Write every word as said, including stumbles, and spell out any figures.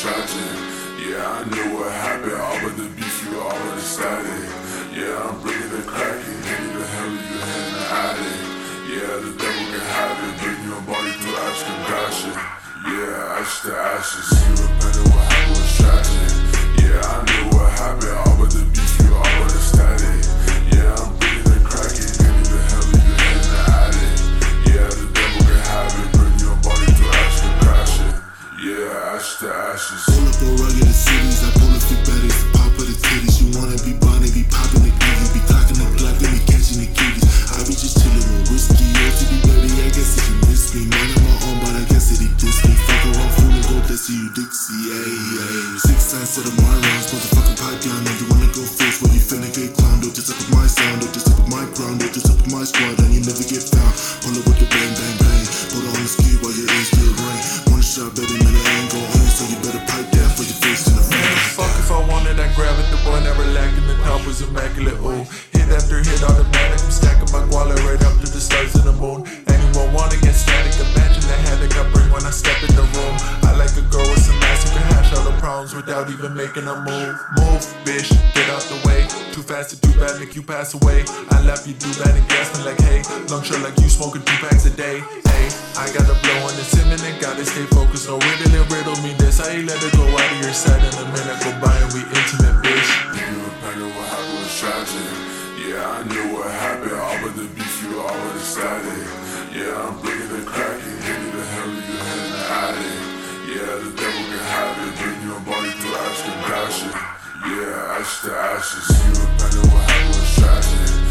tragic. Yeah, I know what happened, all but the beef, you already started. Yeah, I'm bringing the cracking, maybe the hell you had in the attic. Yeah, the devil can have it, bring your body to ash compassion. Yeah, ash to ashes, you repented, what happened was tragic. Yeah, I know what happened, all but the beef, you already started. Yeah, I'm bringing the cracking, maybe the hell you had in the attic. Yeah, the devil can have it, bring your body to ash compassion. Yeah, ash to ashes. Pull up on rugged cities, I pull a few baddies, the pop of the titties. You wanna be bunny, be popping the giddy, be clocking the Glock, then be catching the kitties. I be just chillin' with whiskey, O T D baby, I guess that you miss me. Minding my own, but I guess that he dissed me. Fuck around, fooling, go Desi, you Dixie, ayy, ayy. Six times to the my rounds, motherfucking pipe down. And you wanna go first, when you finna get clowned. Don't just up with my sound, don't just up with my crown, don't just up with my squad, and you never get found. Pull up with the bang, bang, bang. Put on the ski while your ears still rain. One shot, baby, man, I ain't gon' aim, so you better pipe down for your face in the front. Fuck if I wanted, I grab it, the boy never lacking, the top was immaculate, ooh. Hit after hit automatic, I'm stacking my wallet right up to the stars and the moon. Anyone wanna get static, imagine the headache I bring when I step in the room. I like a girl with some ass who can hash all the problems without even making a move. Move, bitch, get out the way. Too fast to do bad, make you pass away. I left you do bad and gas me like hey. Long shot like you smoking two packs a day. Hey, I gotta blow on it's imminent, gotta stay focused. No riddle, riddle me this. I ain't let it go out of your side in a minute. Go by and we intimate, bitch. You repented, what happened was tragic. Yeah, I knew what happened, all but the beef, you already started. Yeah, I'm bringing the cracking, maybe the hell you had in the attic. Yeah, the devil can have it, bring your body to ash compassion. Yeah, ash to ashes. You repented, what happened was tragic.